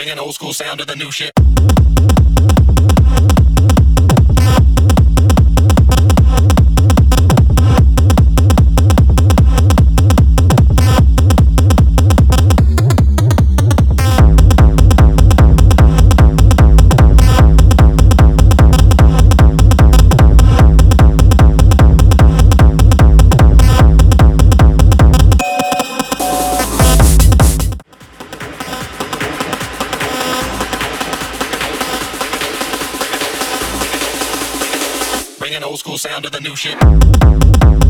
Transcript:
Bringing old school sound to the new shit. Bringing old school sound to the new shit.